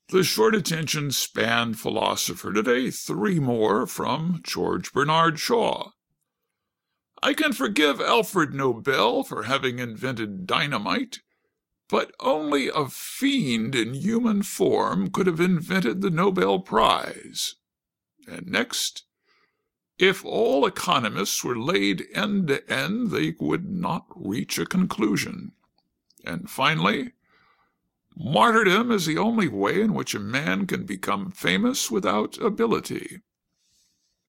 The short attention span philosopher today, 3 more from George Bernard Shaw. I can forgive Alfred Nobel for having invented dynamite, but only a fiend in human form could have invented the Nobel Prize. And next, if all economists were laid end to end, they would not reach a conclusion. And finally, martyrdom is the only way in which a man can become famous without ability.